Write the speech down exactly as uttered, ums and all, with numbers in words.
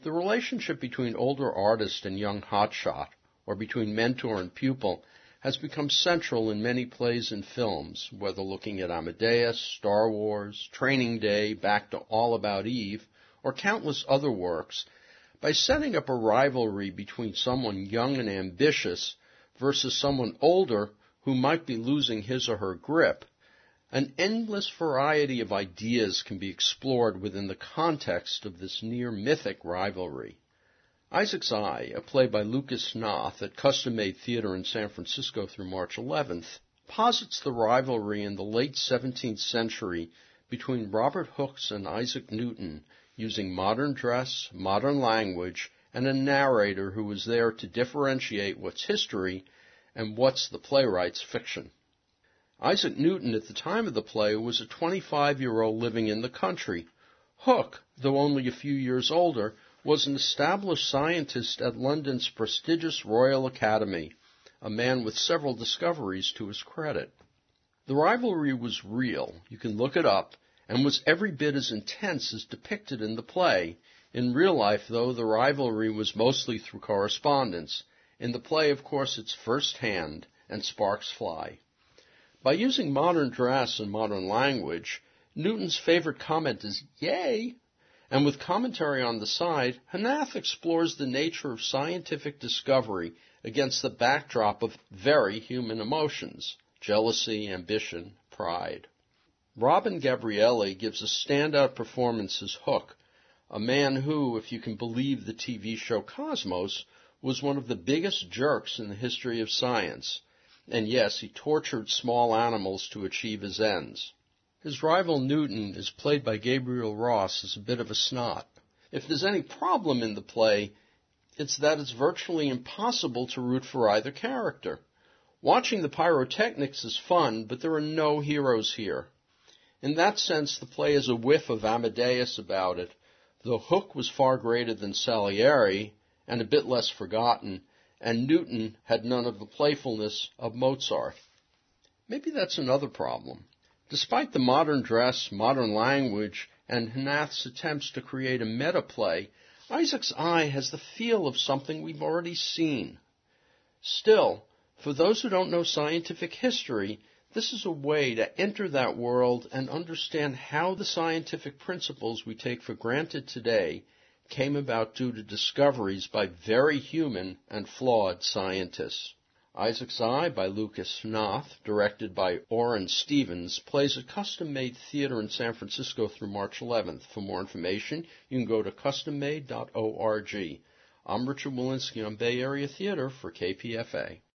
The relationship between older artist and young hotshot, or between mentor and pupil, has become central in many plays and films, whether looking at Amadeus, Star Wars, Training Day, Back to All About Eve, or countless other works. By setting up a rivalry between someone young and ambitious versus someone older who might be losing his or her grip, an endless variety of ideas can be explored within the context of this near-mythic rivalry. Isaac's Eye, a play by Lucas Hnath at Custom Made Theater in San Francisco through March eleventh, posits the rivalry in the late seventeenth century between Robert Hooks and Isaac Newton, using modern dress, modern language, and a narrator who was there to differentiate what's history and what's the playwright's fiction. Isaac Newton at the time of the play was a twenty-five-year-old living in the country. Hooke, though only a few years older, was an established scientist at London's prestigious Royal Academy, a man with several discoveries to his credit. The rivalry was real, you can look it up, and was every bit as intense as depicted in the play. In real life, though, the rivalry was mostly through correspondence. In the play, of course, it's first-hand, and sparks fly. By using modern dress and modern language, Newton's favorite comment is, "Yay!" And with commentary on the side, Hnath explores the nature of scientific discovery against the backdrop of very human emotions: jealousy, ambition, pride. Robin Gabrielli gives a standout performance as Hooke, a man who, if you can believe the T V show Cosmos, was one of the biggest jerks in the history of science. And yes, he tortured small animals to achieve his ends. His rival Newton is played by Gabriel Ross as a bit of a snot. If there's any problem in the play, it's that it's virtually impossible to root for either character. Watching the pyrotechnics is fun, but there are no heroes here. In that sense, the play has a whiff of Amadeus about it, though Hooke was far greater than Salieri and a bit less forgotten, and Newton had none of the playfulness of Mozart. Maybe that's another problem. Despite the modern dress, modern language, and Hnath's attempts to create a meta-play, Isaac's Eye has the feel of something we've already seen. Still, for those who don't know scientific history, this is a way to enter that world and understand how the scientific principles we take for granted today came about due to discoveries by very human and flawed scientists. Isaac's Eye by Lucas Hnath, directed by Oren Stevens, plays at Custom Made Theater in San Francisco through March eleventh. For more information, you can go to custom made dot org. I'm Richard Walensky on Bay Area Theater for K P F A.